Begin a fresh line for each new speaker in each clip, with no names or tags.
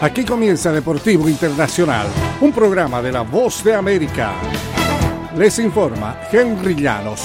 Aquí comienza Deportivo Internacional, un programa de La Voz de América. Les informa Henry Llanos.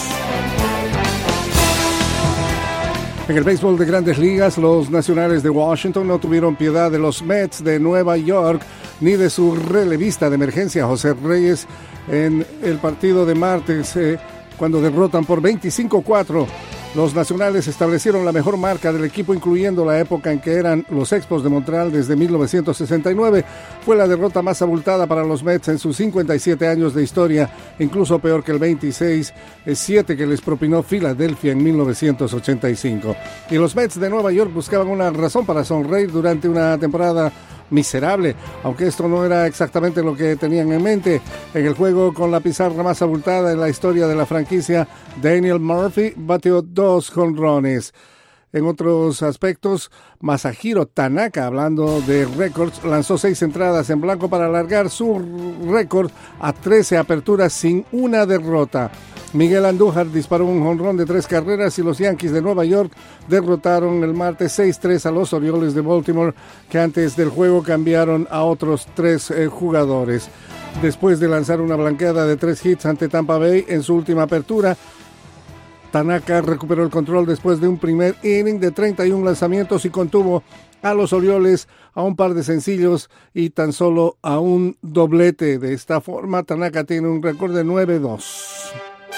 En el béisbol de Grandes Ligas, los Nacionales de Washington no tuvieron piedad de los Mets de Nueva York ni de su relevista de emergencia, José Reyes, en el partido de martes, cuando derrotan por 25-4. Los Nacionales establecieron la mejor marca del equipo, incluyendo la época en que eran los Expos de Montreal desde 1969. Fue la derrota más abultada para los Mets en sus 57 años de historia, incluso peor que el 26-7 que les propinó Filadelfia en 1985. Y los Mets de Nueva York buscaban una razón para sonreír durante una temporada miserable, aunque esto no era exactamente lo que tenían en mente. En el juego con la pizarra más abultada en la historia de la franquicia, Daniel Murphy batió 2 jonrones. En otros aspectos, Masahiro Tanaka, hablando de récords, lanzó 6 entradas en blanco para alargar su récord a 13 aperturas sin una derrota. Miguel Andújar disparó un jonrón de 3 carreras y los Yankees de Nueva York derrotaron el martes 6-3 a los Orioles de Baltimore, que antes del juego cambiaron a otros 3 jugadores. Después de lanzar una blanqueada de 3 hits ante Tampa Bay en su última apertura, Tanaka recuperó el control después de un primer inning de 31 lanzamientos y contuvo a los Orioles a un par de sencillos y tan solo a un doblete. De esta forma, Tanaka tiene un récord de 9-2.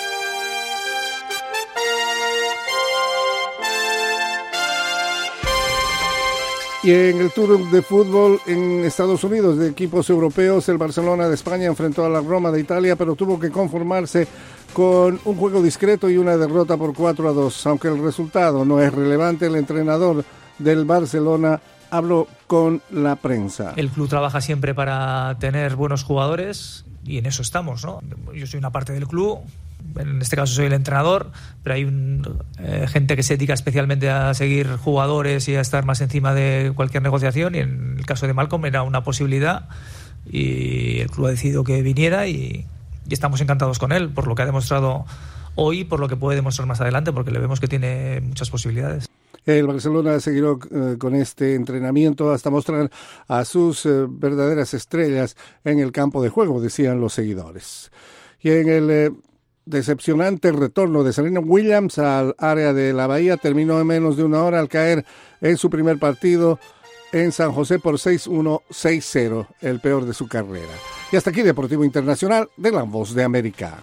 Y en el Tour de fútbol en Estados Unidos de equipos europeos, el Barcelona de España enfrentó a la Roma de Italia, pero tuvo que conformarse con un juego discreto y una derrota por 4-2. Aunque el resultado no es relevante, el entrenador del Barcelona habló con la prensa.
El club trabaja siempre para tener buenos jugadores y en eso estamos, ¿no? Yo soy una parte del club. En este caso soy el entrenador, pero hay gente que se dedica especialmente a seguir jugadores y a estar más encima de cualquier negociación, y en el caso de Malcolm era una posibilidad y el club ha decidido que viniera y estamos encantados con él por lo que ha demostrado hoy, por lo que puede demostrar más adelante, porque le vemos que tiene muchas posibilidades.
El Barcelona seguirá con este entrenamiento hasta mostrar a sus verdaderas estrellas en el campo de juego, decían los seguidores. Y en el decepcionante retorno de Serena Williams al área de la Bahía, terminó en menos de una hora al caer en su primer partido en San José por 6-1, 6-0, el peor de su carrera. Y hasta aquí Deportivo Internacional de La Voz de América.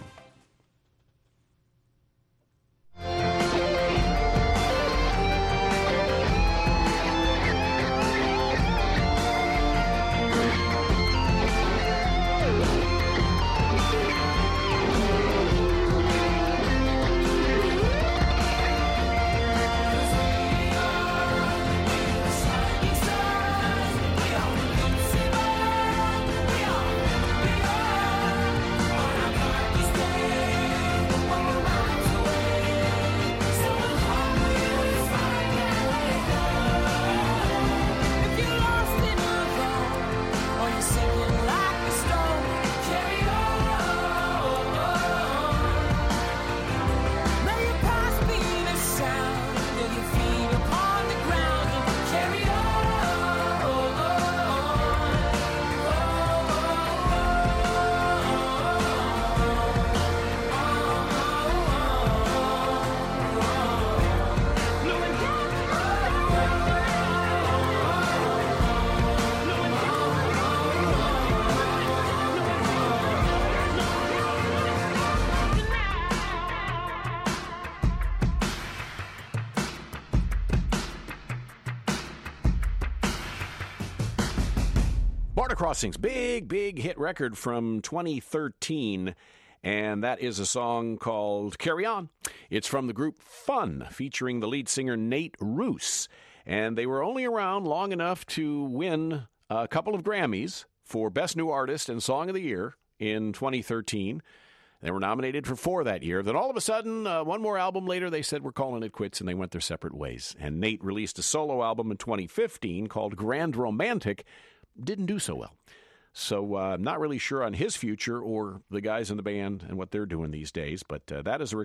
Border Crossings, big hit record from 2013, and that is a song called Carry On. It's from the group Fun, featuring the lead singer Nate Ruess, and they were only around long enough to win a couple of Grammys for Best New Artist and Song of the Year in 2013. They were nominated for 4 that year. Then all of a sudden, one more album later, they said, we're calling it quits, and they went their separate ways. And Nate released a solo album in 2015 called Grand Romantic. Didn't do so well. So I'm not really sure on his future or the guys in the band and what they're doing these days, but that is a